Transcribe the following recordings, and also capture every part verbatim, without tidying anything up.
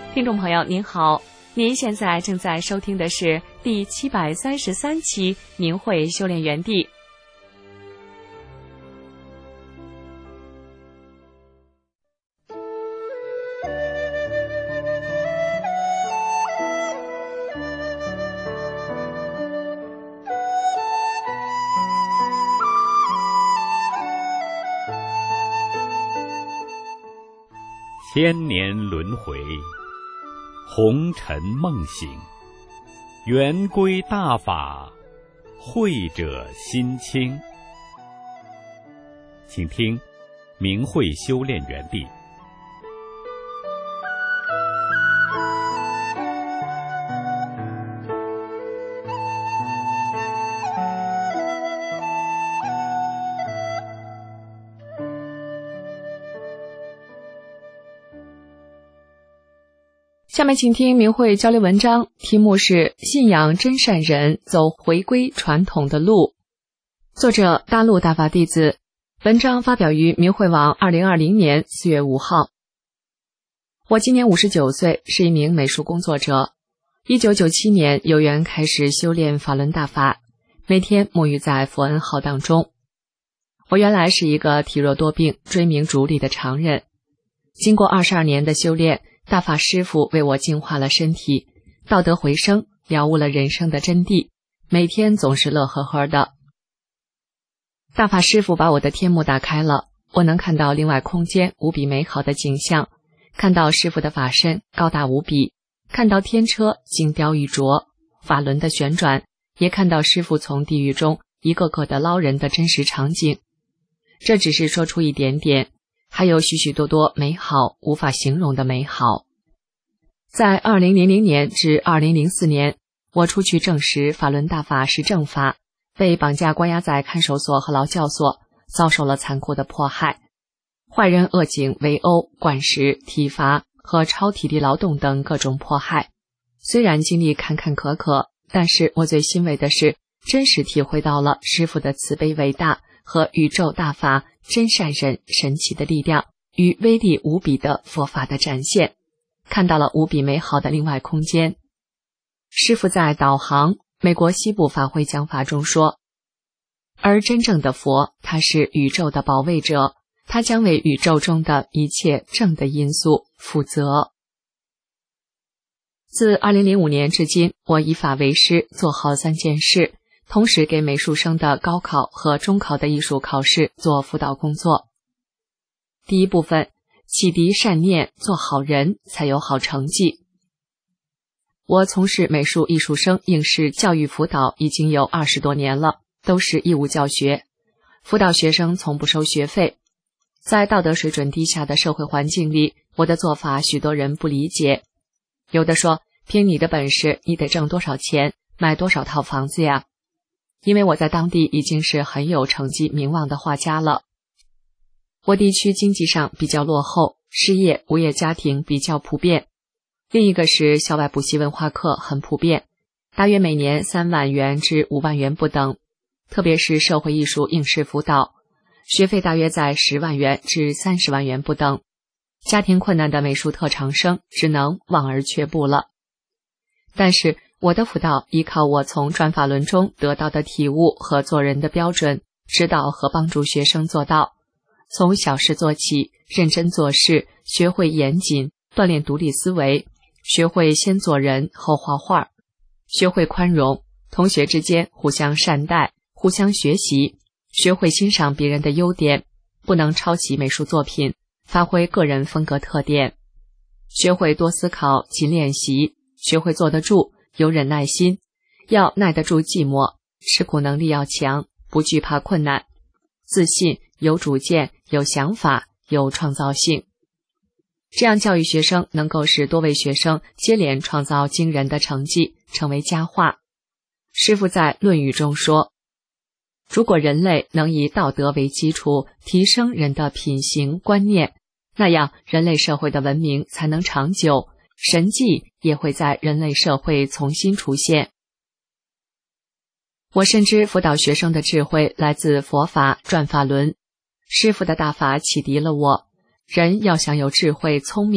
听众朋友您好，您现在正在收听的是第七百三十三期明慧修炼园地。 千年轮回，红尘梦醒，圆归大法，慧者心清。请听明慧修炼园地。 下面请听明慧交流文章，题目是信仰真善人，走回归传统的路。作者大陆大法弟子，文章发表于明慧网二零二零年四月五号。我今年五十九岁，是一名美术工作者。一九九七年有缘开始修炼法轮大法，每天沐浴在佛恩浩荡中。我原来是一个体弱多病、追名逐利的常人，经过二十二年的修炼，大法师父为我净化了身体，道德回升，了悟了人生的真谛，每天总是乐呵呵的。大法师父把我的天目打开了，我能看到另外空间无比美好的景象，看到师父的法身高大无比，看到天车精雕玉琢，法轮的旋转，也看到师父从地狱中一个个的捞人的真实场景。这只是说出一点点，还有许许多多美好无法形容的美好。在二零零零年至二零零四年，我出去证实法轮大法是正法，被绑架关押在看守所和劳教所，遭受了残酷的迫害。坏人恶警围殴、灌食、体罚和超体力劳动等各种迫害。虽然经历坎坎坷坷，但是我最欣慰的是，真实体会到了师父的慈悲伟大和宇宙大法真善人神奇的力量与威力无比的佛法的展现，看到了无比美好的另外空间。师父在导航美国西部法会讲法中说，而真正的佛，他是宇宙的保卫者，他将为宇宙中的一切正的因素负责。自二零零五年至今，我以法为师，做好三件事，同时给美术生的高考和中考的艺术考试做辅导工作。第一部分，启迪善念，做好人才有好成绩。我从事美术艺术生应试教育辅导已经有二十多年了，都是义务教学，辅导学生从不收学费。在道德水准低下的社会环境里，我的做法许多人不理解。有的说，凭你的本事，你得挣多少钱，买多少套房子呀？因为我在当地已经是很有成绩名望的画家了。我地区经济上比较落后，失业无业家庭比较普遍。另一个是校外补习文化课很普遍，大约每年三万元至五万元不等，特别是社会艺术应试辅导，学费大约在十万元至三十万元不等。家庭困难的美术特长生只能望而却步了。但是我的辅导依靠我从转法轮中得到的体悟和做人的标准，指导和帮助学生做到从小事做起，认真做事，学会严谨，锻炼独立思维，学会先做人后画画，学会宽容，同学之间互相善待，互相学习，学会欣赏别人的优点，不能抄袭美术作品，发挥个人风格特点，学会多思考，勤练习，学会坐得住，有忍耐心，要耐得住寂寞，吃苦能力要强，不惧怕困难，自信，有主见，有想法，有创造性。这样教育学生能够使多位学生接连创造惊人的成绩，成为佳话。师父在《论语》中说，如果人类能以道德为基础，提升人的品行观念，那样人类社会的文明才能长久，神迹也会在人类社会重新出现。我深知辅导学生的智慧来自佛法转法轮，师父的大法启迪了我，人要想有智慧聪明，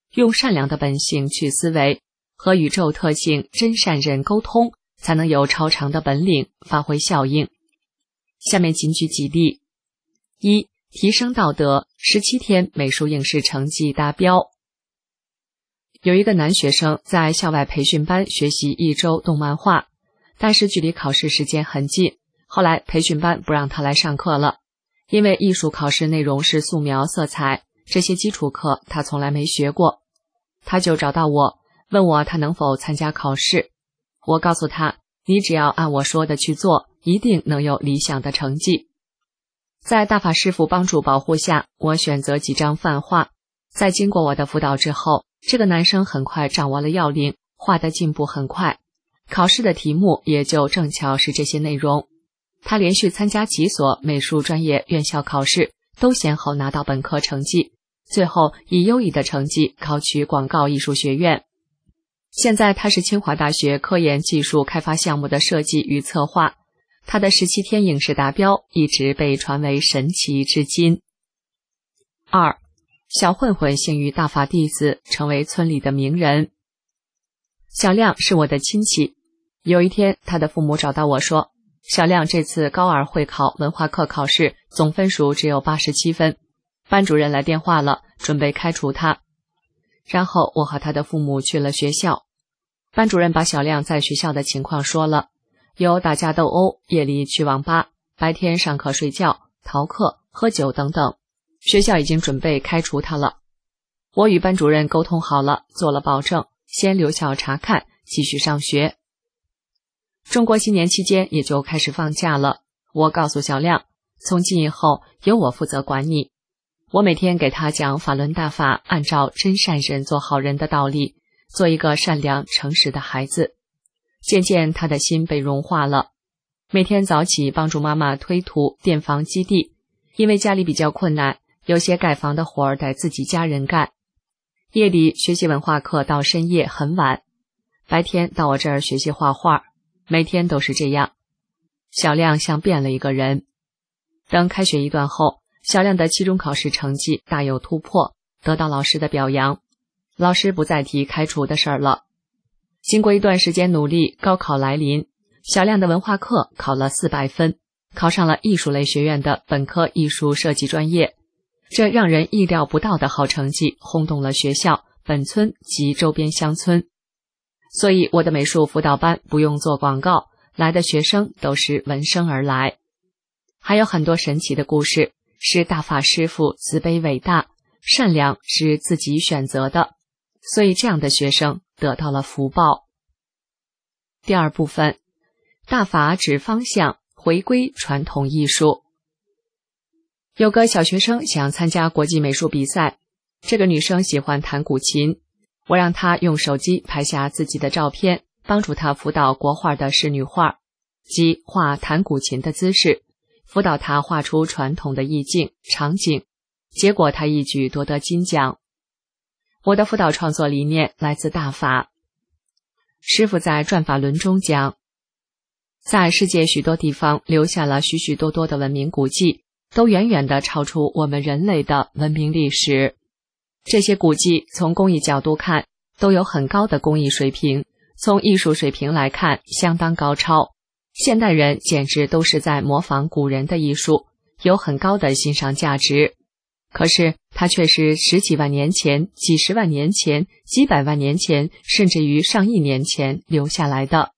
用善良的本性去思维，和宇宙特性真善人沟通，才能有超常的本领，发挥效应。下面仅举几例：一、提升道德，十七天美术影视成绩达标。有一个男学生在校外培训班学习一周动漫画，但是距离考试时间很近，后来培训班不让他来上课了，因为艺术考试内容是素描、色彩，这些基础课他从来没学过。他就找到我，问我他能否参加考试。我告诉他，你只要按我说的去做，一定能有理想的成绩。在大法师傅帮助保护下，我选择几张范画，在经过我的辅导之后，这个男生很快掌握了要领，画的进步很快，考试的题目也就正巧是这些内容。他连续参加几所美术专业院校考试，都先后拿到本科成绩，最后以优异的成绩考取广告艺术学院。现在他是清华大学科研技术开发项目的设计与策划，他的十七天影视达标一直被传为神奇至今。二、小混混幸遇大法弟子，成为村里的名人。小亮是我的亲戚，有一天他的父母找到我说，小亮这次高二会考文化课考试总分数只有八十七分，班主任来电话了，准备开除他。然后我和他的父母去了学校，班主任把小亮在学校的情况说了，有打架斗殴，夜里去网吧，白天上课睡觉、逃课、喝酒等等，学校已经准备开除他了。我与班主任沟通好了，做了保证，先留校查看，继续上学。中国新年期间也就开始放假了，我告诉小亮，从今以后由我负责管你。我每天给他讲法轮大法，按照真善人做好人的道理，做一个善良诚实的孩子。渐渐他的心被融化了，每天早起帮助妈妈推土垫房基地，因为家里比较困难，有些盖房的活儿得自己家人干。夜里学习文化课到深夜很晚，白天到我这儿学习画画，每天都是这样。小亮像变了一个人。等开学一段后，小亮的期中考试成绩大有突破，得到老师的表扬，老师不再提开除的事儿了。经过一段时间努力，高考来临，小亮的文化课考了四百分，考上了艺术类学院的本科艺术设计专业。这让人意料不到的好成绩轰动了学校、本村及周边乡村。所以我的美术辅导班不用做广告，来的学生都是闻声而来。还有很多神奇的故事，是大法师父慈悲伟大，善良是自己选择的，所以这样的学生得到了福报。第二部分，大法指方向，回归传统艺术。有个小学生想参加国际美术比赛，这个女生喜欢弹古琴，我让她用手机拍下自己的照片，帮助她辅导国画的仕女画，即画弹古琴的姿势，辅导她画出传统的意境、场景，结果她一举夺得金奖。我的辅导创作理念来自大法。师父在转法轮中讲，在世界许多地方留下了许许多多的文明古迹，都远远地超出我们人类的文明历史。这些古迹从工艺角度看都有很高的工艺水平，从艺术水平来看相当高超，现代人简直都是在模仿古人的艺术，有很高的欣赏价值。可是它却是十几万年前、几十万年前、几百万年前，甚至于上亿年前留下来的。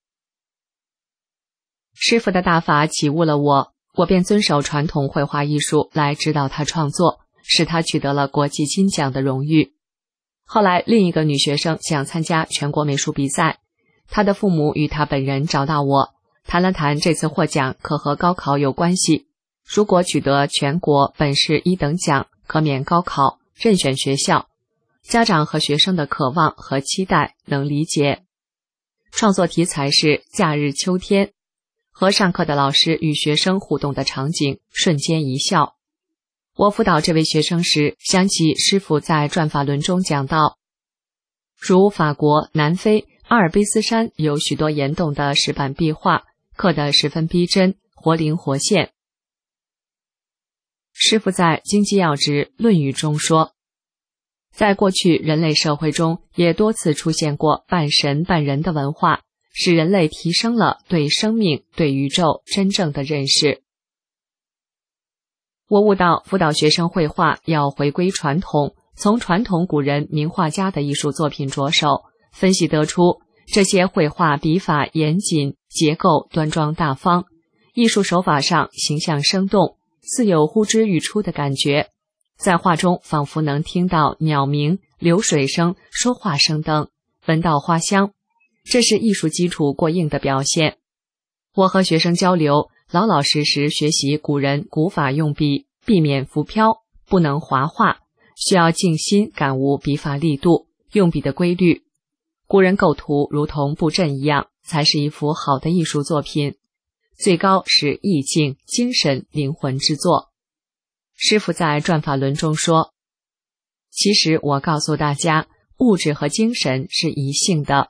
师父的大法启悟了我，我便遵守传统绘画艺术来指导他创作，使他取得了国际金奖的荣誉。后来另一个女学生想参加全国美术比赛，她的父母与她本人找到我，谈了谈这次获奖可和高考有关系，如果取得全国本市一等奖，可免高考，任选学校。家长和学生的渴望和期待能理解。创作题材是假日秋天，和上课的老师与学生互动的场景，瞬间一笑。我辅导这位学生时，想起师父在转法轮中讲到，如法国、南非、阿尔卑斯山有许多岩洞的石板壁画，刻得十分逼真，活灵活现。师父在《经济要旨论语》中说， 在过去人类社会中，也多次出现过半神半人的文化，使人类提升了对生命、对宇宙真正的认识。我悟到辅导学生绘画要回归传统，从传统古人名画家的艺术作品着手，分析得出这些绘画笔法严谨，结构端庄大方，艺术手法上形象生动，似有呼之欲出的感觉，在画中仿佛能听到鸟鸣、流水声、说话声等，闻到花香，这是艺术基础过硬的表现。我和学生交流，老老实实学习古人古法用笔，避免浮飘，不能滑画，需要静心感悟笔法力度、用笔的规律。古人构图如同布阵一样，才是一幅好的艺术作品，最高是意境、精神、灵魂之作。师父在转法轮中说，其实我告诉大家，物质和精神是一性的。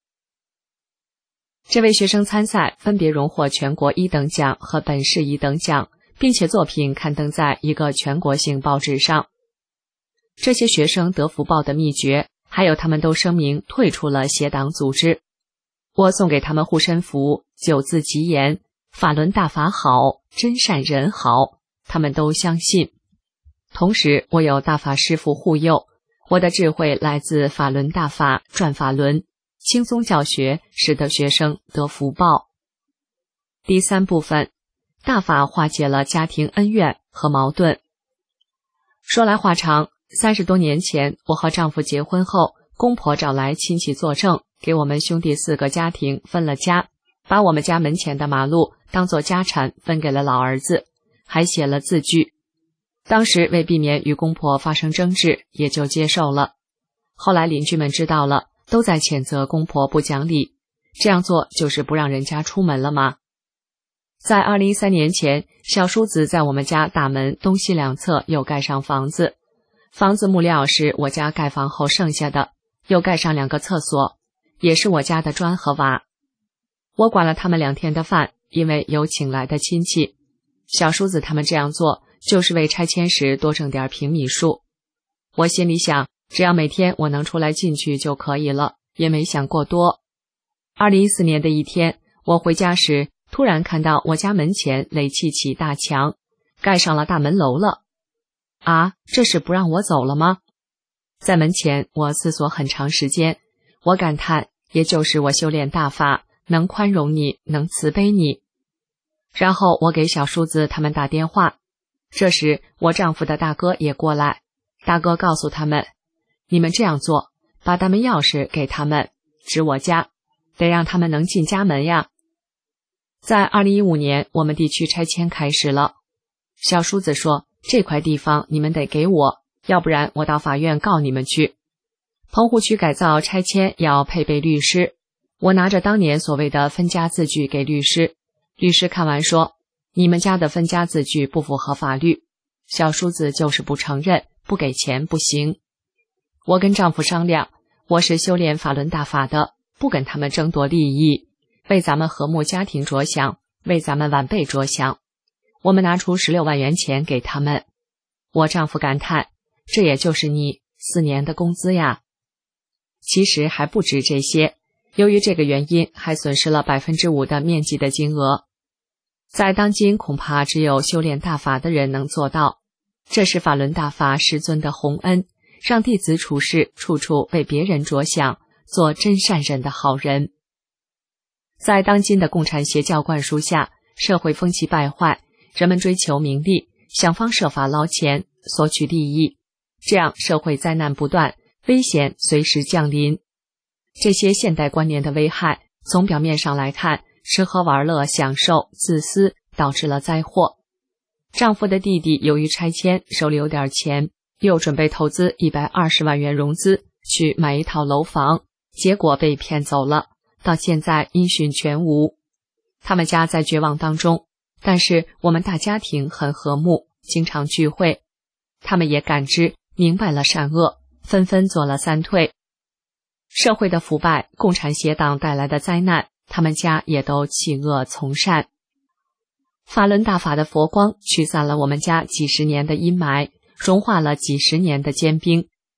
这位学生参赛分别荣获全国一等奖和本市一等奖，并且作品刊登在一个全国性报纸上。这些学生得福报的秘诀，还有他们都声明退出了邪党组织。我送给他们护身符，九字吉言：法轮大法好，真善人好，他们都相信。同时我有大法师父护佑，我的智慧来自法轮大法，转法轮，轻松教学，使得学生得福报。第三部分，大法化解了家庭恩怨和矛盾。说来话长，三十多年前，我和丈夫结婚后，公婆找来亲戚作证，给我们兄弟四个家庭分了家，把我们家门前的马路当作家产分给了老儿子，还写了字据。当时为避免与公婆发生争执，也就接受了。后来邻居们知道了，都在谴责公婆不讲理，这样做就是不让人家出门了吗？在二零一三年前，小叔子在我们家大门东西两侧又盖上房子，房子木料是我家盖房后剩下的，又盖上两个厕所，也是我家的砖和瓦。我管了他们两天的饭，因为有请来的亲戚。小叔子他们这样做，就是为拆迁时多挣点平米数。我心里想，只要每天我能出来进去就可以了，也没想过多。二零一四年的一天，我回家时，突然看到我家门前垒砌起大墙，盖上了大门楼了。啊，这是不让我走了吗？在门前我思索很长时间，我感叹，也就是我修炼大法，能宽容你，能慈悲你。然后我给小叔子他们打电话，这时我丈夫的大哥也过来，大哥告诉他们，你们这样做，把大门钥匙给他们，指我家，得让他们能进家门呀。在二零一五年，我们地区拆迁开始了。小叔子说，这块地方你们得给我，要不然我到法院告你们去。棚户区改造拆迁要配备律师，我拿着当年所谓的分家字据给律师，律师看完说，你们家的分家字据不符合法律，小叔子就是不承认，不给钱不行。我跟丈夫商量，我是修炼法轮大法的，不跟他们争夺利益，为咱们和睦家庭着想，为咱们晚辈着想。我们拿出十六万元钱给他们。我丈夫感叹，这也就是你四年的工资呀。其实还不止这些，由于这个原因，还损失了百分之五的面积的金额。在当今恐怕只有修炼大法的人能做到，这是法轮大法师尊的洪恩，让弟子处事处处为别人着想，做真善人的好人。在当今的共产邪教灌输下，社会风气败坏，人们追求名利，想方设法捞钱，索取利益，这样社会灾难不断，危险随时降临。这些现代观念的危害，从表面上来看，吃喝玩乐、享受、自私，导致了灾祸。丈夫的弟弟由于拆迁手里有点钱，又准备投资一百二十万元融资去买一套楼房，结果被骗走了，到现在音讯全无。他们家在绝望当中，但是我们大家庭很和睦，经常聚会，他们也感知明白了善恶，纷纷做了三退。社会的腐败，共产邪党带来的灾难，他们家也都弃恶从善。法轮大法的佛光驱散了我们家几十年的阴霾，融化了几十年的坚冰，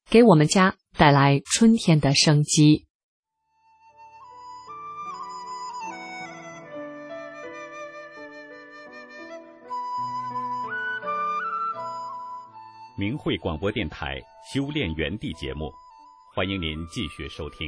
给我们家带来春天的生机。 明慧广播电台修炼园地节目，欢迎您继续收听。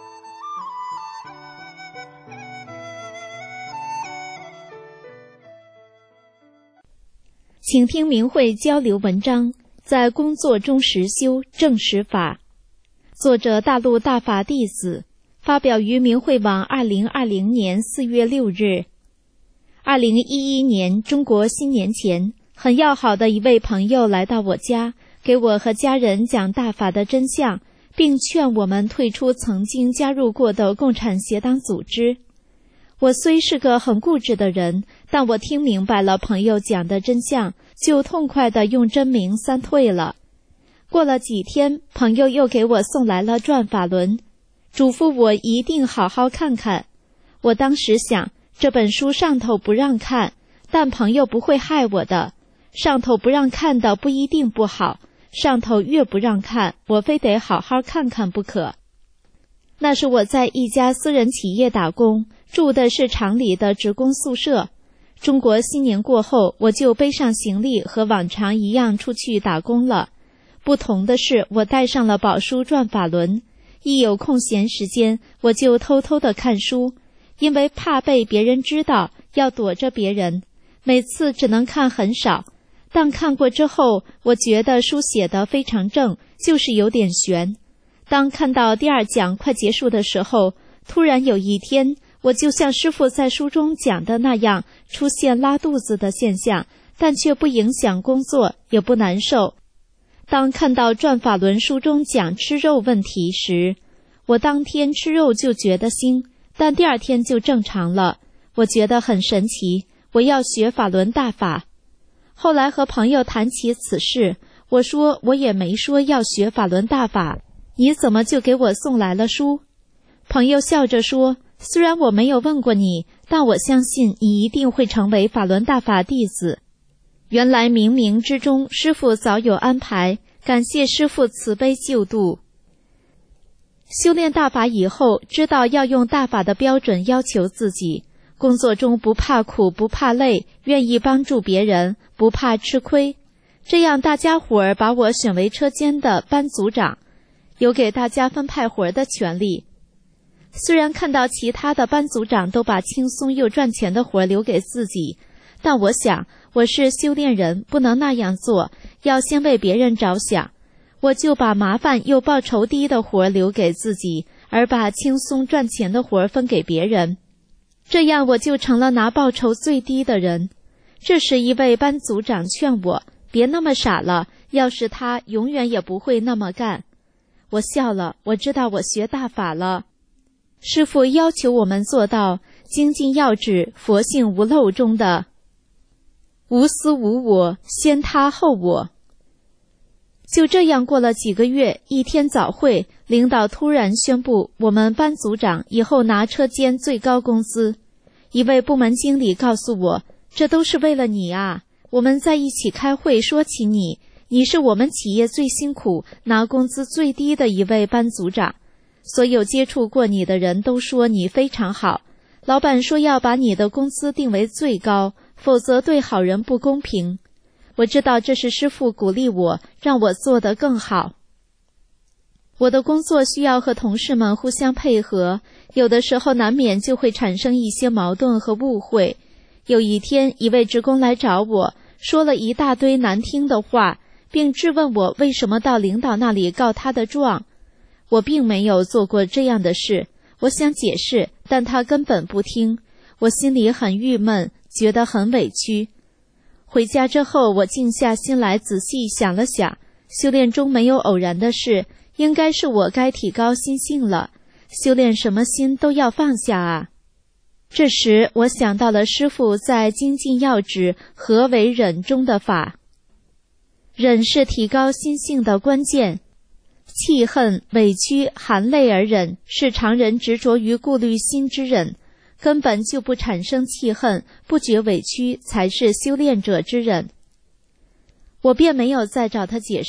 请听明慧交流文章，在工作中实修正实法。作者大陆大法弟子，发表于明慧网二零二零年四月六日。二零一一年中国新年前，很要好的一位朋友来到我家，给我和家人讲大法的真相，并劝我们退出曾经加入过的共产邪党组织。我虽是个很固执的人，但我听明白了朋友讲的真相，就痛快地用真名三退了。过了几天，朋友又给我送来了转法轮，嘱咐我一定好好看看。我当时想，这本书上头不让看，但朋友不会害我的。上头不让看的不一定不好，上头越不让看，我非得好好看看不可。那是我在一家私人企业打工，住的是厂里的职工宿舍。中国新年过后，我就背上行李和往常一样出去打工了。不同的是，我带上了宝书转法轮，一有空闲时间，我就偷偷地看书，因为怕被别人知道，要躲着别人，每次只能看很少。但看过之后，我觉得书写得非常正，就是有点悬。当看到第二讲快结束的时候，突然有一天，我就像师父在书中讲的那样，出现拉肚子的现象，但却不影响工作，也不难受。当看到转法轮书中讲吃肉问题时，我当天吃肉就觉得腥，但第二天就正常了。我觉得很神奇，我要学法轮大法。后来和朋友谈起此事，我说我也没说要学法轮大法，你怎么就给我送来了书？朋友笑着说，虽然我没有问过你，但我相信你一定会成为法轮大法弟子。原来冥冥之中，师父早有安排，感谢师父慈悲救度。修炼大法以后，知道要用大法的标准要求自己，工作中不怕苦不怕累，愿意帮助别人，不怕吃亏。这样大家伙儿把我选为车间的班组长，有给大家分派活儿的权利。虽然看到其他的班组长都把轻松又赚钱的活儿留给自己，但我想我是修炼人，不能那样做，要先为别人着想。我就把麻烦又报酬低的活儿留给自己，而把轻松赚钱的活儿分给别人。这样我就成了拿报酬最低的人。这时一位班组长劝我，别那么傻了，要是他永远也不会那么干。我笑了，我知道我学大法了。师父要求我们做到精进要旨，佛性无漏中的无私无我，先他后我。就这样过了几个月，一天早会，领导突然宣布我们班组长以后拿车间最高工资。一位部门经理告诉我，这都是为了你啊，我们在一起开会说起你，你是我们企业最辛苦拿工资最低的一位班组长，所有接触过你的人都说你非常好，老板说要把你的工资定为最高，否则对好人不公平。我知道这是师父鼓励我，让我做得更好。我的工作需要和同事们互相配合，有的时候难免就会产生一些矛盾和误会。有一天，一位职工来找我，说了一大堆难听的话，并质问我为什么到领导那里告他的状。我并没有做过这样的事，我想解释，但他根本不听。我心里很郁闷，觉得很委屈。回家之后，我静下心来仔细想了想，修炼中没有偶然的事，应该是我该提高心性了。修炼什么心都要放下啊。这时我想到了师父在精进要旨何为忍中的法。忍是提高心性的关键，气恨、委屈、含泪而忍，是常人执着于顾虑心之忍，根本就不产生气恨，不觉委屈，才是修炼者之忍。我便没有再找他解释，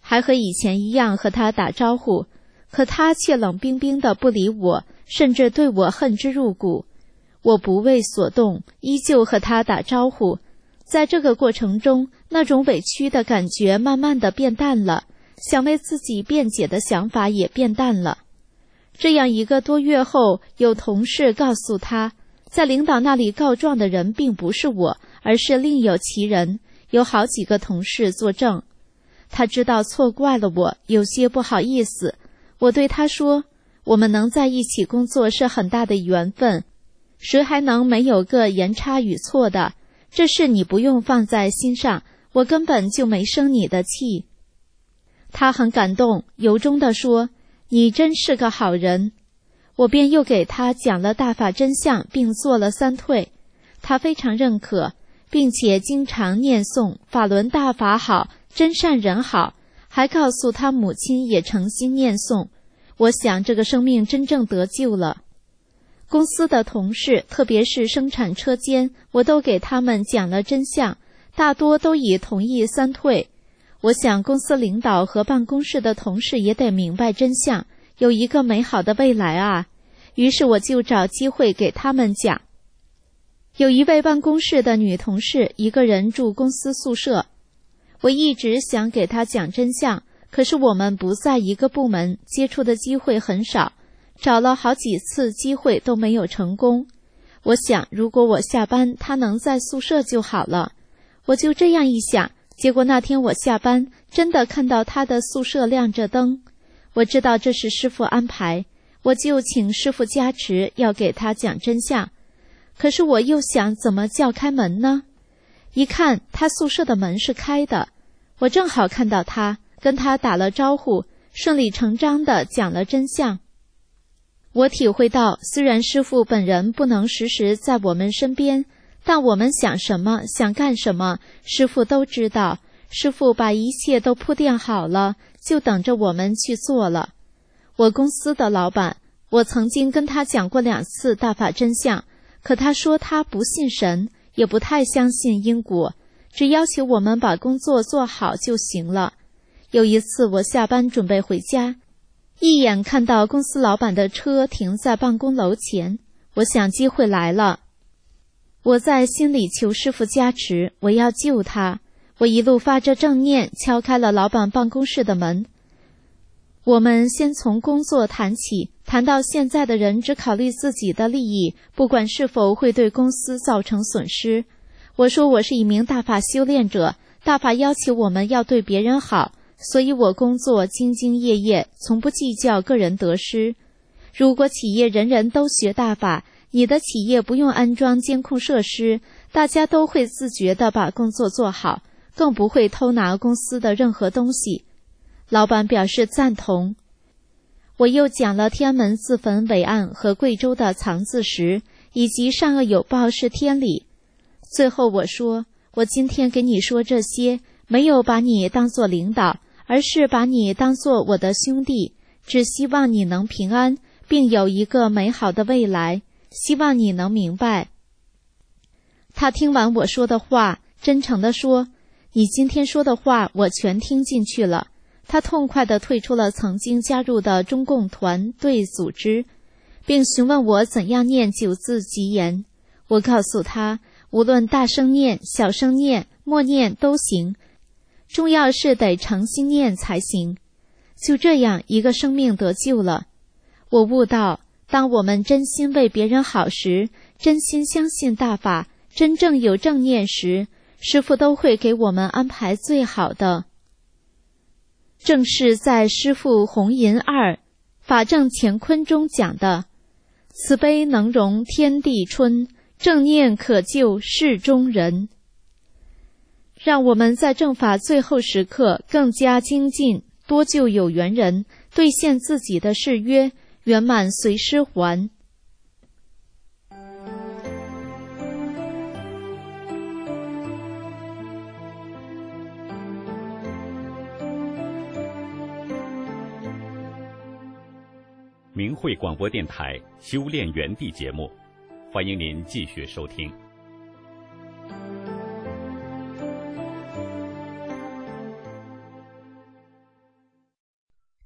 还和以前一样和他打招呼，可他却冷冰冰的不理我，甚至对我恨之入骨。我不为所动，依旧和他打招呼。在这个过程中，那种委屈的感觉慢慢的变淡了，想为自己辩解的想法也变淡了。这样一个多月后，有同事告诉他，在领导那里告状的人并不是我，而是另有其人，有好几个同事作证。他知道错怪了我，有些不好意思。我对他说，我们能在一起工作是很大的缘分，谁还能没有个言差语错的？这事你不用放在心上，我根本就没生你的气。他很感动，由衷地说，你真是个好人。我便又给他讲了大法真相，并做了三退。他非常认可，并且经常念诵法轮大法好，真善人好，还告诉他母亲也诚心念诵。我想这个生命真正得救了。公司的同事，特别是生产车间，我都给他们讲了真相，大多都已同意三退。我想公司领导和办公室的同事也得明白真相，有一个美好的未来啊。于是我就找机会给他们讲。有一位办公室的女同事，一个人住公司宿舍，我一直想给她讲真相，可是我们不在一个部门，接触的机会很少，找了好几次机会都没有成功。我想如果我下班，她能在宿舍就好了。我就这样一想，结果那天我下班，真的看到她的宿舍亮着灯。我知道这是师父安排，我就请师父加持，要给她讲真相。可是我又想，怎么叫开门呢？一看她宿舍的门是开的，我正好看到她，跟她打了招呼，顺理成章地讲了真相。我体会到，虽然师父本人不能时时在我们身边，但我们想什么，想干什么，师父都知道。师父把一切都铺垫好了，就等着我们去做了。我公司的老板，我曾经跟他讲过两次大法真相，可他说他不信神，也不太相信因果，只要求我们把工作做好就行了。有一次我下班准备回家，一眼看到公司老板的车停在办公楼前，我想机会来了。我在心里求师父加持，我要救他。我一路发着正念，敲开了老板办公室的门。我们先从工作谈起，谈到现在的人只考虑自己的利益，不管是否会对公司造成损失。我说我是一名大法修炼者，大法要求我们要对别人好，所以我工作兢兢业业，从不计较个人得失。如果企业人人都学大法，你的企业不用安装监控设施，大家都会自觉地把工作做好，更不会偷拿公司的任何东西。老板表示赞同。我又讲了天安门自焚伟案和贵州的藏字石，以及善恶有报是天理。最后我说，我今天给你说这些，没有把你当作领导，而是把你当作我的兄弟，只希望你能平安，并有一个美好的未来，希望你能明白。他听完我说的话，真诚地说，你今天说的话我全听进去了。他痛快地退出了曾经加入的中共团队组织，并询问我怎样念九字吉言。我告诉他，无论大声念、小声念、默念都行，重要是得诚心念才行。就这样，一个生命得救了。我悟到，当我们真心为别人好时，真心相信大法，真正有正念时，师父都会给我们安排最好的。正是在师父弘淫二法正乾坤中讲的，慈悲能容天地春，正念可救世中人。让我们在正法最后时刻更加精进，多救有缘人，兑现自己的誓约，圆满随师还。 明慧广播电台修炼园地节目，欢迎您继续收听。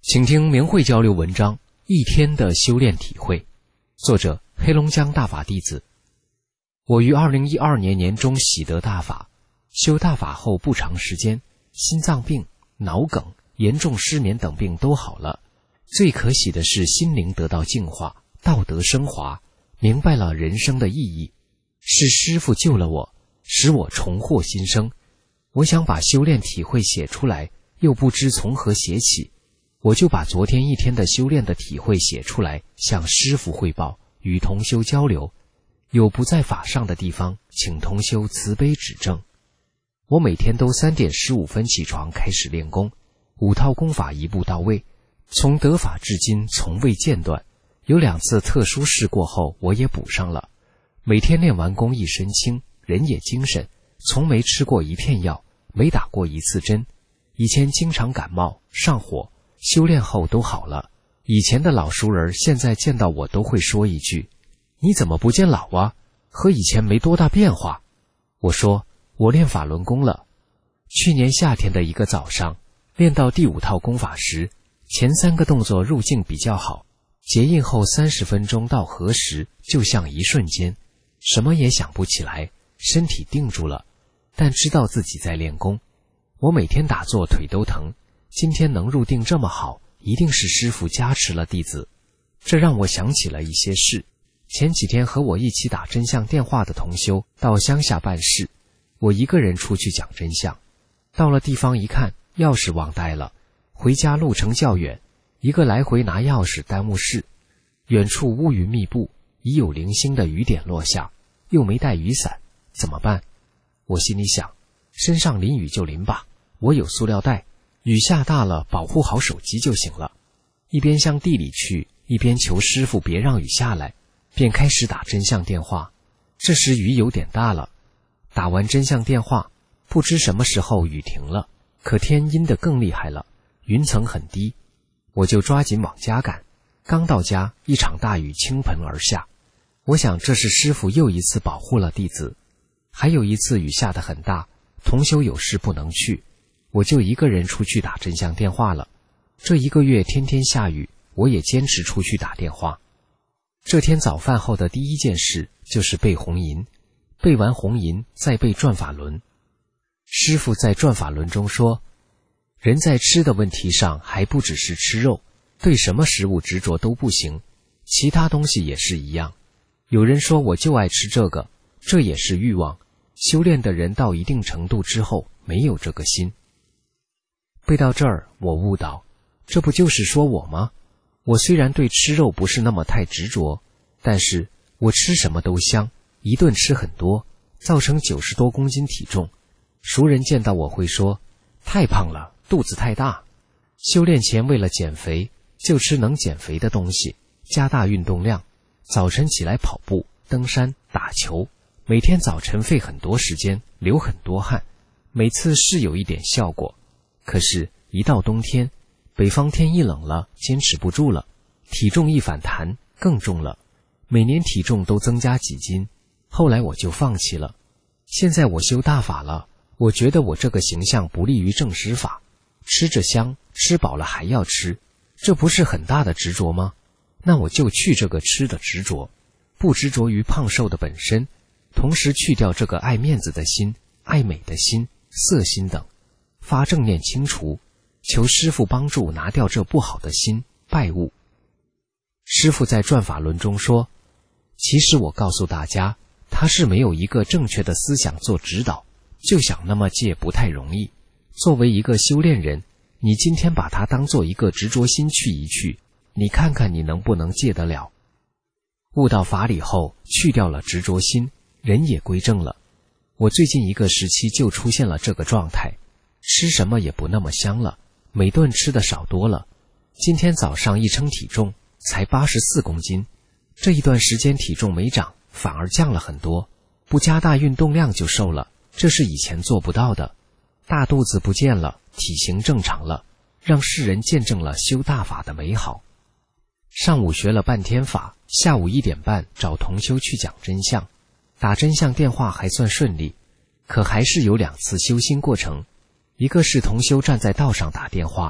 请听明慧交流文章《一天的修炼体会》，作者黑龙江大法弟子。我于二零一二年年中喜得大法，修大法后不长时间，心脏病、脑梗、严重失眠等病都好了。最可喜的是心灵得到净化，道德升华，明白了人生的意义。是师父救了我，使我重获新生。我想把修炼体会写出来，又不知从何写起，我就把昨天一天的修炼的体会写出来，向师父汇报，与同修交流。有不在法上的地方，请同修慈悲指正。我每天都三点十五分起床开始练功，五套功法一步到位，从得法至今从未间断。有两次特殊事过后，我也补上了。每天练完功一身轻，人也精神，从没吃过一片药，没打过一次针。以前经常感冒上火，修炼后都好了。以前的老熟人现在见到我都会说一句：你怎么不见老啊？和以前没多大变化。我说我练法轮功了。去年夏天的一个早上，练到第五套功法时，前三个动作入境比较好，结印后三十分钟到合时，就像一瞬间，什么也想不起来，身体定住了，但知道自己在练功。我每天打坐腿都疼，今天能入定这么好，一定是师父加持了弟子。这让我想起了一些事。前几天和我一起打真相电话的同修到乡下办事，我一个人出去讲真相。到了地方一看，钥匙忘带了，回家路程较远，一个来回拿钥匙耽误事。远处乌云密布，已有零星的雨点落下，又没带雨伞，怎么办？我心里想，身上淋雨就淋吧，我有塑料袋，雨下大了保护好手机就行了。一边向地里去，一边求师父别让雨下来，便开始打真相电话。这时雨有点大了，打完真相电话，不知什么时候雨停了，可天阴得更厉害了，云层很低，我就抓紧往家赶。刚到家，一场大雨倾盆而下。我想这是师父又一次保护了弟子。还有一次雨下得很大，同修有事不能去，我就一个人出去打真相电话了。这一个月天天下雨，我也坚持出去打电话。这天早饭后的第一件事就是背红银，背完红银再背转法轮。师父在转法轮中说，人在吃的问题上还不只是吃肉，对什么食物执着都不行，其他东西也是一样。有人说我就爱吃这个，这也是欲望。修炼的人到一定程度之后，没有这个心。背到这儿，我悟到，这不就是说我吗？我虽然对吃肉不是那么太执着，但是我吃什么都香，一顿吃很多，造成九十多公斤体重。熟人见到我会说，太胖了，肚子太大。修炼前为了减肥，就吃能减肥的东西，加大运动量，早晨起来跑步、登山、打球，每天早晨费很多时间，流很多汗，每次是有一点效果。可是一到冬天，北方天一冷了，坚持不住了，体重一反弹更重了，每年体重都增加几斤，后来我就放弃了。现在我修大法了，我觉得我这个形象不利于正师法，吃着香，吃饱了还要吃，这不是很大的执着吗？那我就去这个吃的执着，不执着于胖瘦的本身，同时去掉这个爱面子的心、爱美的心、色心等，发正念清除，求师父帮助拿掉这不好的心，拜悟。师父在转法轮中说，其实我告诉大家，他是没有一个正确的思想做指导，就想那么戒不太容易。作为一个修炼人，你今天把它当做一个执着心去一去，你看看你能不能戒得了。悟到法理后，去掉了执着心，人也归正了。我最近一个时期就出现了这个状态，吃什么也不那么香了，每顿吃的少多了。今天早上一称体重，才八十四公斤，这一段时间体重没涨，反而降了很多，不加大运动量就瘦了，这是以前做不到的。大肚子不见了，体型正常了，让世人见证了修大法的美好。上午学了半天法，下午一点半找同修去讲真相，打真相电话还算顺利，可还是有两次修心过程。一个是同修站在道上打电话，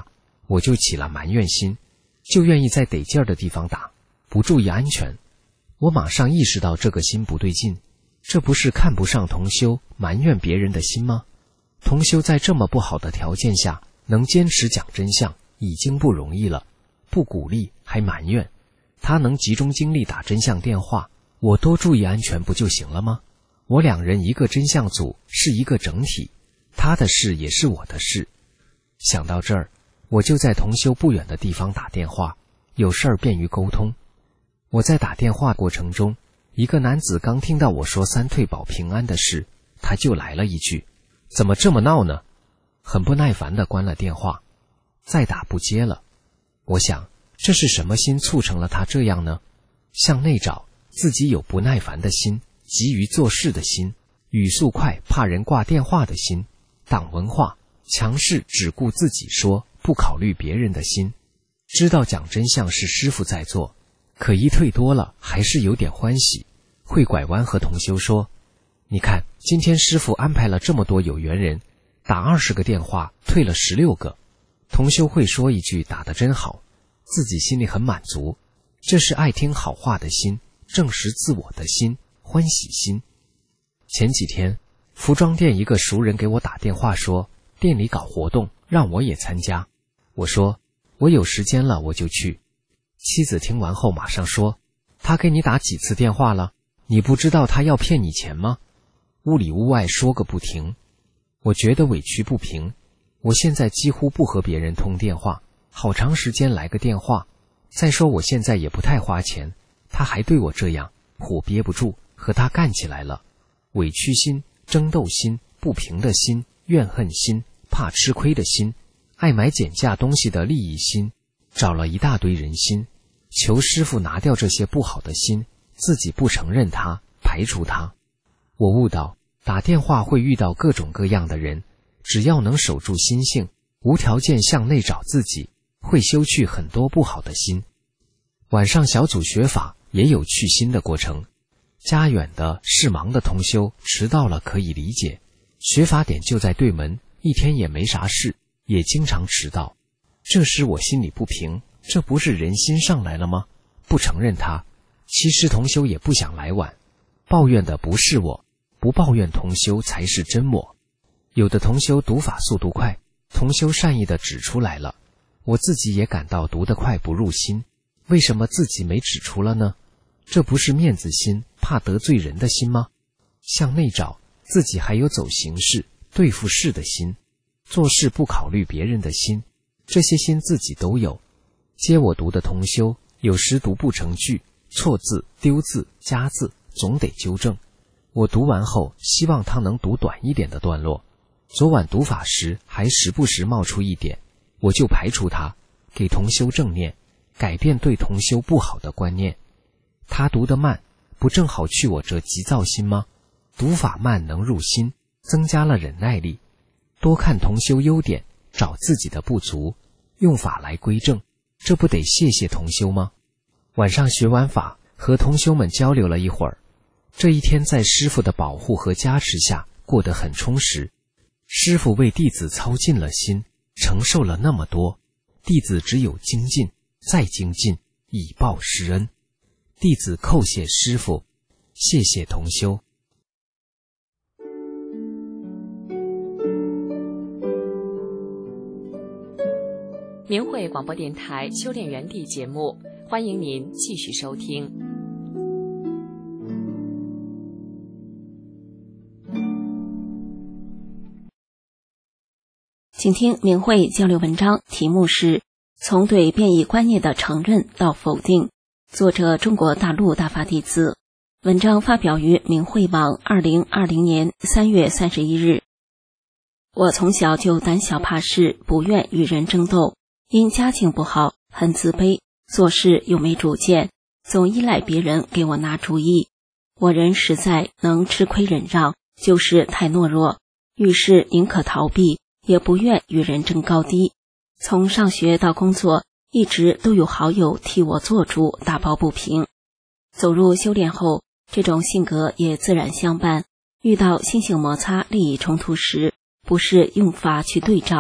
我就起了埋怨心，就愿意在得劲儿的地方打，不注意安全。我马上意识到这个心不对劲，这不是看不上同修埋怨别人的心吗？同修在这么不好的条件下能坚持讲真相已经不容易了，不鼓励还埋怨。他能集中精力打真相电话，我多注意安全不就行了吗？我两人一个真相组是一个整体，他的事也是我的事。想到这儿，我就在同修不远的地方打电话，有事儿便于沟通。我在打电话过程中，一个男子刚听到我说三退保平安的事，他就来了一句：怎么这么闹呢？很不耐烦地关了电话，再打不接了。我想，这是什么心促成了他这样呢？向内找，自己有不耐烦的心，急于做事的心，语速快怕人挂电话的心，党文化，强势只顾自己说，不考虑别人的心。知道讲真相是师父在做，可一退多了还是有点欢喜，会拐弯和同修说：你看，今天师父安排了这么多有缘人，打二十个电话退了十六个。同修会说一句打得真好，自己心里很满足，这是爱听好话的心，证实自我的心，欢喜心。前几天服装店一个熟人给我打电话说，店里搞活动让我也参加。我说我有时间了我就去。妻子听完后马上说，他给你打几次电话了？你不知道他要骗你钱吗？屋里屋外说个不停。我觉得委屈不平，我现在几乎不和别人通电话，好长时间来个电话。再说我现在也不太花钱，他还对我这样，火憋不住，和他干起来了。委屈心、争斗心、不平的心、怨恨心、怕吃亏的心、爱买减价东西的利益心，找了一大堆人心，求师父拿掉这些不好的心，自己不承认它，排除它。我悟到，打电话会遇到各种各样的人，只要能守住心性，无条件向内找自己，会修去很多不好的心。晚上小组学法也有去心的过程，家远的事忙的同修迟到了可以理解，学法点就在对门，一天也没啥事，也经常迟到。这时我心里不平，这不是人心上来了吗？不承认他，其实同修也不想来晚，抱怨的不是我，不抱怨同修才是真我。有的同修读法速度快，同修善意的指出来了，我自己也感到读得快不入心，为什么自己没指出了呢？这不是面子心，怕得罪人的心吗？向内找，自己还有走形式、对付事的心，做事不考虑别人的心，这些心自己都有。接我读的同修，有时读不成句，错字、丢字、加字，总得纠正。我读完后，希望他能读短一点的段落。昨晚读法时，还时不时冒出一点，我就排除他，给同修正念，改变对同修不好的观念。他读得慢，不正好去我这急躁心吗？读法慢能入心，增加了忍耐力。多看同修优点，找自己的不足，用法来归正，这不得谢谢同修吗？晚上学完法，和同修们交流了一会儿。这一天在师父的保护和加持下过得很充实。师父为弟子操尽了心，承受了那么多，弟子只有精进，再精进，以报师恩。弟子叩谢师父，谢谢同修。 明慧广播电台修炼园地节目，欢迎您继续收听。 请听明慧交流文章，题目是从对变异观念的承认到否定，作者中国大陆大法弟子。文章发表于明慧网二零二零年三月三十一日。我从小就胆小怕事，不愿与人争斗，因家境不好，很自卑，做事又没主见，总依赖别人给我拿主意。我人实在能吃亏忍让，就是太懦弱，遇事宁可逃避，也不愿与人争高低。从上学到工作，一直都有好友替我做主，打抱不平。走入修炼后，这种性格也自然相伴。遇到心性摩擦、利益冲突时，不是用法去对照，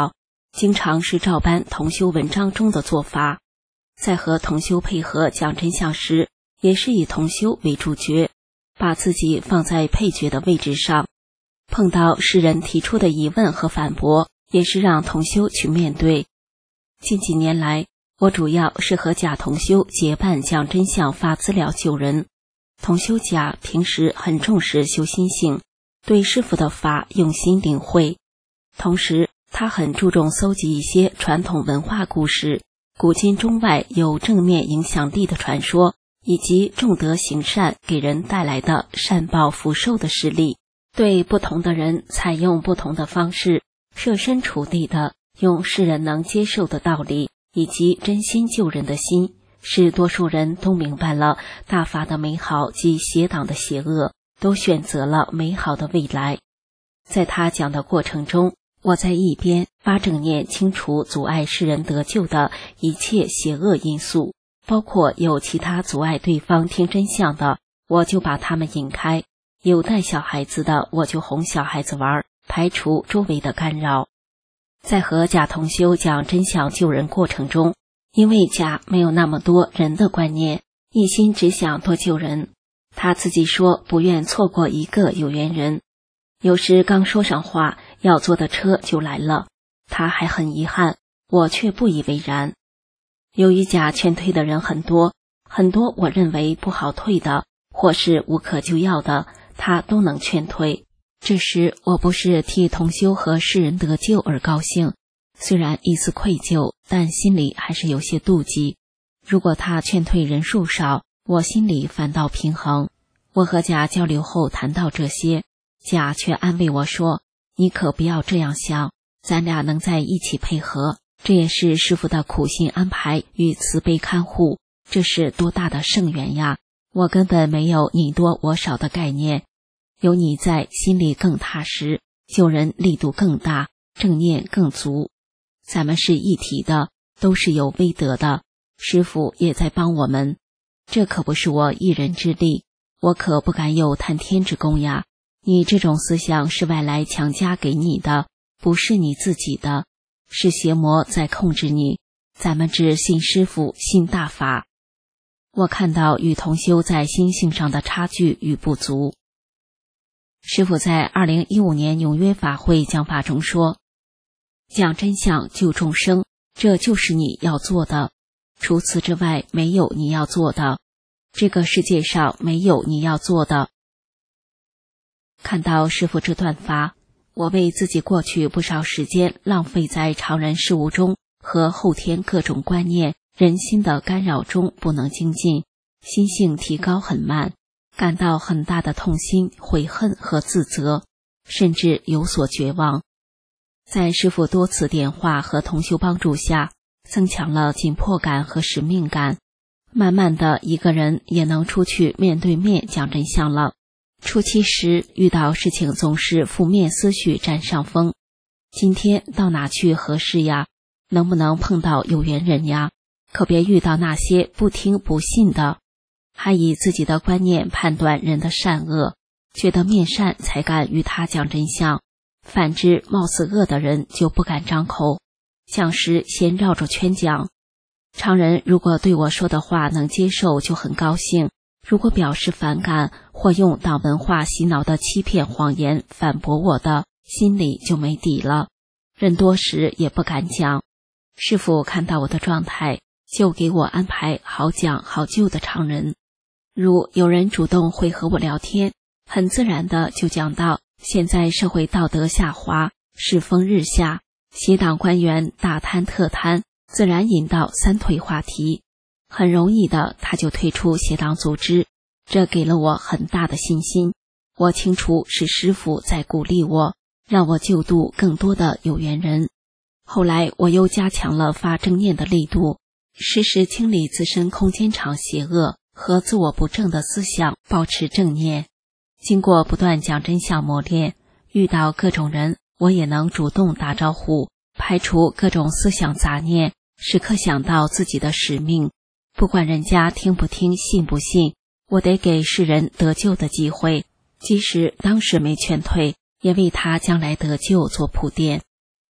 经常是照搬同修文章中的做法。在和同修配合讲真相时，也是以同修为主角，把自己放在配角的位置上。碰到世人提出的疑问和反驳，也是让同修去面对。近几年来，我主要是和贾同修结伴讲真相发资料救人。同修贾平时很重视修心性，对师父的法用心领会，同时他很注重搜集一些传统文化故事，古今中外有正面影响力的传说，以及重德行善给人带来的善报福寿的事例，对不同的人采用不同的方式，设身处地的用世人能接受的道理以及真心救人的心，使多数人都明白了大法的美好及邪党的邪恶，都选择了美好的未来。在他讲的过程中，我在一边发正念清除阻碍世人得救的一切邪恶因素，包括有其他阻碍对方听真相的，我就把他们引开；有带小孩子的，我就哄小孩子玩，排除周围的干扰。在和贾同修讲真相救人过程中，因为贾没有那么多人的观念，一心只想多救人。他自己说不愿错过一个有缘人，有时刚说上话，要坐的车就来了，他还很遗憾，我却不以为然。由于贾劝退的人很多，很多我认为不好退的，或是无可救药的，他都能劝退。这时我不是替同修和世人得救而高兴，虽然一丝愧疚，但心里还是有些妒忌。如果他劝退人数少，我心里反倒平衡。我和贾交流后谈到这些，贾却安慰我说，你可不要这样想，咱俩能在一起配合，这也是师父的苦心安排与慈悲看护，这是多大的圣缘呀！我根本没有你多我少的概念，有你在，心里更踏实，救人力度更大，正念更足。咱们是一体的，都是有威德的，师父也在帮我们，这可不是我一人之力，我可不敢有探天之功呀。你这种思想是外来强加给你的，不是你自己的，是邪魔在控制你。咱们只信师父，信大法。我看到与同修在心性上的差距与不足。师父在二零一五年纽约法会讲法中说，讲真相救众生，这就是你要做的，除此之外没有你要做的，这个世界上没有你要做的。看到师父这段法，我为自己过去不少时间浪费在常人事物中和后天各种观念人心的干扰中不能精进，心性提高很慢，感到很大的痛心、悔恨和自责，甚至有所绝望。在师父多次点化和同修帮助下，增强了紧迫感和使命感，慢慢的一个人也能出去面对面讲真相了。初期时遇到事情总是负面思绪占上风，今天到哪去合适呀？能不能碰到有缘人呀？可别遇到那些不听不信的，还以自己的观念判断人的善恶，觉得面善才敢与他讲真相，反之貌似恶的人就不敢张口，讲时先绕着圈讲。常人如果对我说的话能接受就很高兴，如果表示反感或用党文化洗脑的欺骗谎言反驳我的，心里就没底了，人多时也不敢讲。师父看到我的状态，就给我安排好讲好救的常人。如有人主动会和我聊天，很自然的就讲到现在社会道德下滑，世风日下，邪党官员大贪特贪，自然引到三退话题，很容易的他就退出邪党组织，这给了我很大的信心。我清楚是师父在鼓励我，让我救度更多的有缘人。后来我又加强了发正念的力度，时时清理自身空间场邪恶和自我不正的思想，保持正念。经过不断讲真相磨练，遇到各种人，我也能主动打招呼，排除各种思想杂念，时刻想到自己的使命。不管人家听不听信不信，我得给世人得救的机会，即使当时没劝退，也为他将来得救做铺垫。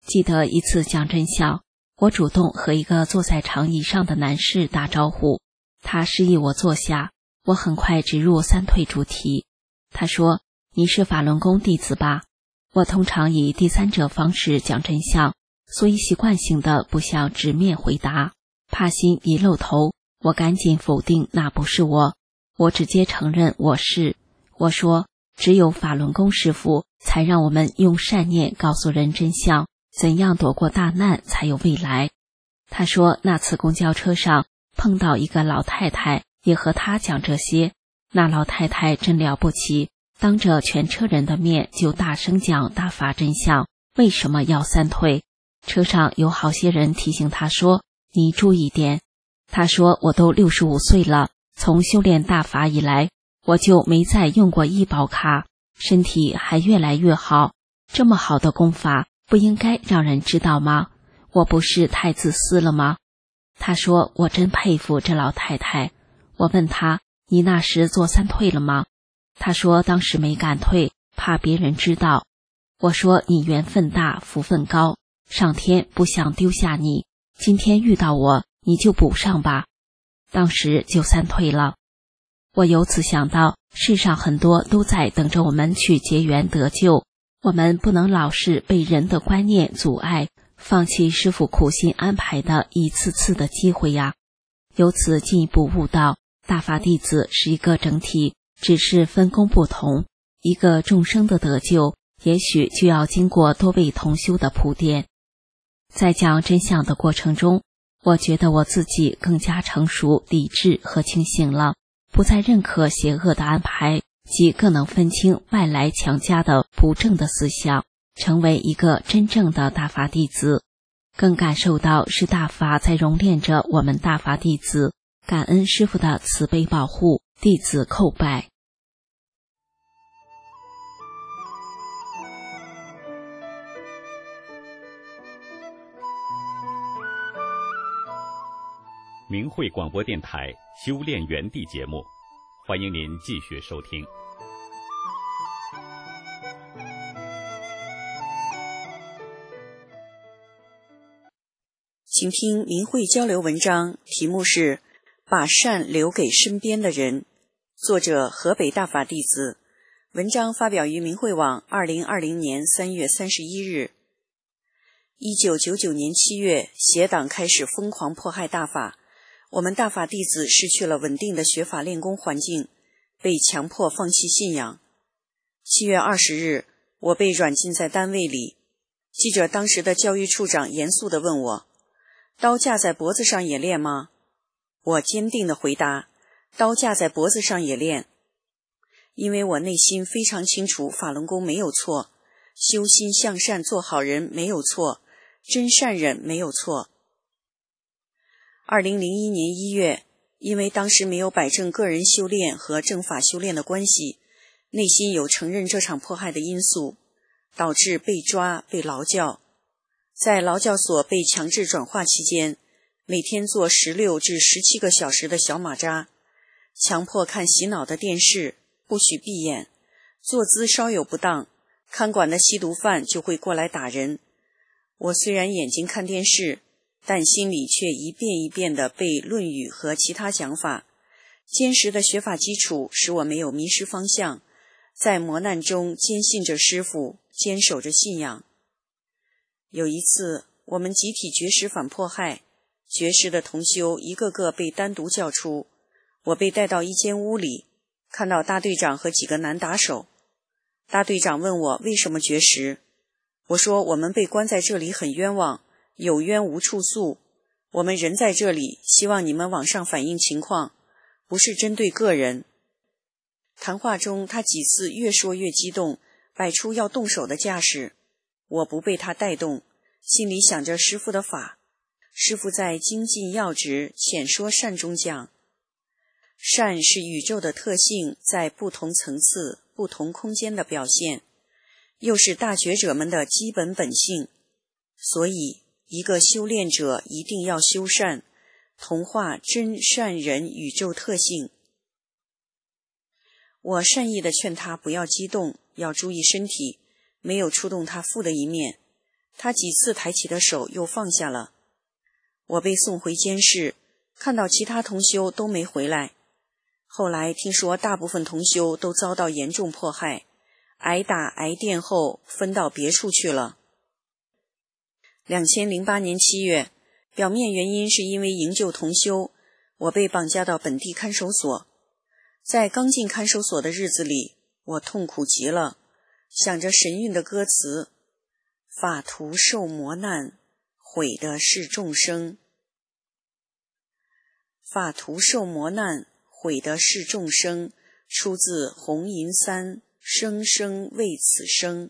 记得一次讲真相，我主动和一个坐在长椅上的男士打招呼，他示意我坐下，我很快直入三退主题。他说：“你是法轮功弟子吧？”我通常以第三者方式讲真相，所以习惯性的不想直面回答，怕心一露头，我赶紧否定那不是我，我直接承认我是。我说，只有法轮功师父才让我们用善念告诉人真相，怎样躲过大难才有未来。他说那次公交车上碰到一个老太太，也和他讲这些，那老太太真了不起，当着全车人的面就大声讲大法真相，为什么要三退？车上有好些人提醒他说，你注意点。他说我都六十五岁了，从修炼大法以来，我就没再用过医保卡，身体还越来越好，这么好的功法不应该让人知道吗？我不是太自私了吗？他说我真佩服这老太太。我问他，你那时做三退了吗？他说当时没敢退，怕别人知道。我说你缘分大，福分高，上天不想丢下你，今天遇到我，你就补上吧。当时就三退了。我由此想到，世上很多都在等着我们去结缘得救，我们不能老是被人的观念阻碍，放弃师父苦心安排的一次次的机会呀。由此进一步悟到，大法弟子是一个整体，只是分工不同，一个众生的得救，也许就要经过多位同修的铺垫。在讲真相的过程中，我觉得我自己更加成熟、理智和清醒了，不再认可邪恶的安排，即更能分清外来强加的不正的思想，成为一个真正的大法弟子。更感受到是大法在熔炼着我们大法弟子，感恩师父的慈悲保护，弟子叩拜。 明慧广播电台修炼园地节目，欢迎您继续收听。 请听明慧交流文章，题目是把善留给身边的人，作者河北大法弟子，文章发表于明慧网二零二零年三月三十一日。一九九九年七月，邪党开始疯狂迫害大法，我们大法弟子失去了稳定的学法练功环境，被强迫放弃信仰。七月二十日，我被软禁在单位里，记者当时的教育处长严肃地问我，刀架在脖子上也练吗？我坚定地回答，刀架在脖子上也练。因为我内心非常清楚法轮功没有错，修心向善做好人没有错，真善忍没有错。二零零一年一月，因为当时没有摆正个人修炼和正法修炼的关系，内心有承认这场迫害的因素，导致被抓、被劳教。在劳教所被强制转化期间，每天做十六至十七个小时的小马扎，强迫看洗脑的电视，不许闭眼，坐姿稍有不当，看管的吸毒犯就会过来打人。我虽然眼睛看电视，但心里却一遍一遍地背《论语》和其他讲法。坚实的学法基础使我没有迷失方向，在磨难中坚信着师父，坚守着信仰。有一次，我们集体绝食反迫害，绝食的同修一个个被单独叫出，我被带到一间屋里，看到大队长和几个男打手。大队长问我为什么绝食，我说我们被关在这里很冤枉，有冤无处诉，我们人在这里，希望你们往上反映情况，不是针对个人。谈话中，他几次越说越激动，摆出要动手的架势。我不被他带动，心里想着师父的法。师父在精进要旨浅说善中讲，善是宇宙的特性在不同层次、不同空间的表现，又是大觉者们的基本本性。所以一个修炼者一定要修善，同化真善人宇宙特性。我善意地劝他不要激动，要注意身体，没有触动他负的一面。 他几次抬起的手又放下了。我被送回监室，看到其他同修都没回来。后来听说大部分同修都遭到严重迫害，挨打挨电后分到别处去了。两千零八年七月，表面原因是因为营救同修，我被绑架到本地看守所。在刚进看守所的日子里，我痛苦极了，想着神韵的歌词，法徒受磨难，毁的是众生。法徒受磨难，毁的是众生，出自红银三，生生为此生。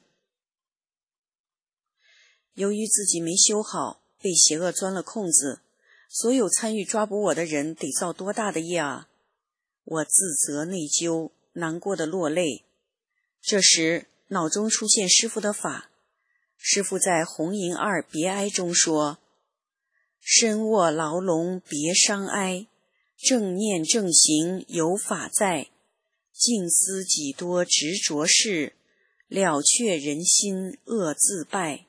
由于自己没修好，被邪恶钻了空子，所有参与抓捕我的人得造多大的业啊！我自责内疚，难过的落泪。这时脑中出现师父的法，师父在红银二别哀中说：身卧牢笼别伤哀，正念正行有法在，静思几多执着事，了却人心恶自败。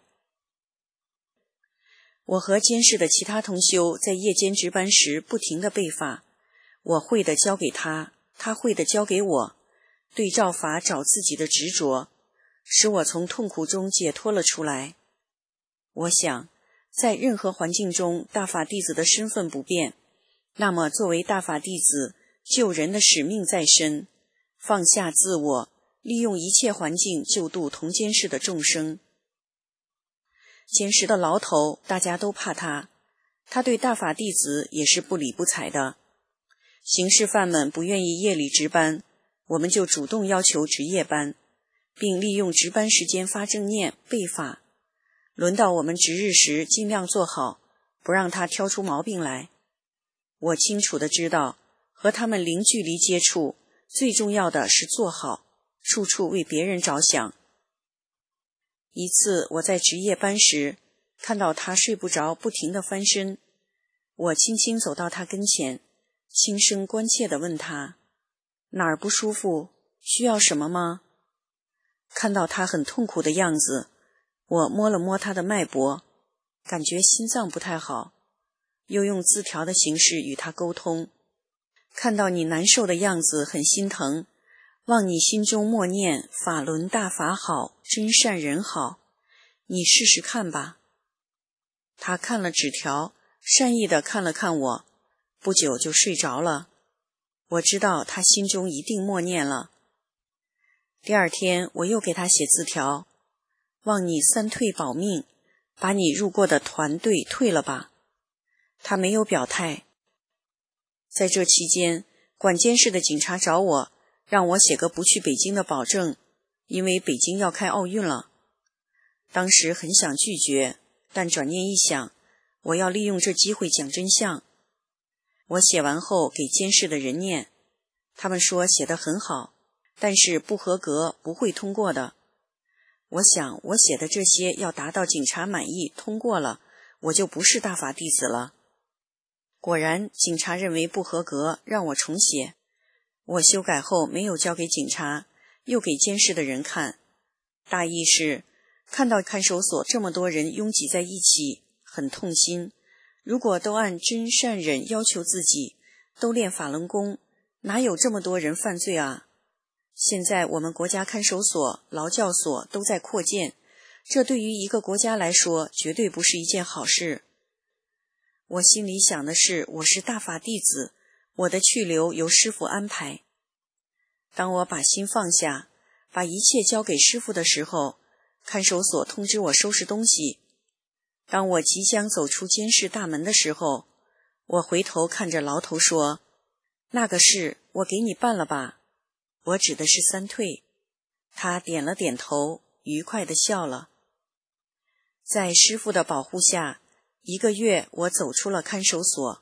我和监室的其他同修在夜间值班时不停地背法，我会的交给他，他会的交给我，对照法找自己的执着，使我从痛苦中解脱了出来。我想，在任何环境中，大法弟子的身份不变，那么作为大法弟子，救人的使命在身，放下自我，利用一切环境救度同监室的众生。监室的牢头大家都怕他，他对大法弟子也是不理不睬的。刑事犯们不愿意夜里值班，我们就主动要求值夜班，并利用值班时间发正念背法。轮到我们值日时，尽量做好，不让他挑出毛病来。我清楚地知道，和他们零距离接触，最重要的是做好，处处为别人着想。一次我在值夜班时，看到他睡不着，不停地翻身，我轻轻走到他跟前，轻声关切地问他：哪儿不舒服？需要什么吗？看到他很痛苦的样子，我摸了摸他的脉搏，感觉心脏不太好，又用字条的形式与他沟通。看到你难受的样子很心疼，望你心中默念法轮大法好，真善人好，你试试看吧。他看了纸条，善意地看了看我，不久就睡着了。我知道他心中一定默念了。第二天我又给他写字条，望你三退保命，把你入过的团队退了吧。他没有表态。在这期间，管监室的警察找我，让我写个不去北京的保证，因为北京要开奥运了。当时很想拒绝，但转念一想，我要利用这机会讲真相。我写完后给监室的人念，他们说写得很好，但是不合格，不会通过的。我想我写的这些要达到警察满意，通过了，我就不是大法弟子了。果然，警察认为不合格，让我重写。我修改后没有交给警察，又给监室的人看。大意是，看到看守所这么多人拥挤在一起，很痛心。如果都按真善忍要求自己，都练法轮功，哪有这么多人犯罪啊？现在我们国家看守所、劳教所都在扩建，这对于一个国家来说，绝对不是一件好事。我心里想的是，我是大法弟子，我的去留由师父安排。当我把心放下，把一切交给师父的时候，看守所通知我收拾东西。当我即将走出监室大门的时候，我回头看着牢头说：那个事我给你办了吧。我指的是三退。他点了点头，愉快地笑了。在师父的保护下，一个月我走出了看守所。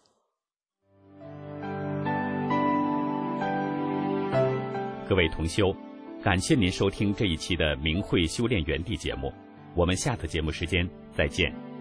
各位同修，感谢您收听这一期的明慧修炼园地节目，我们下次节目时间再见。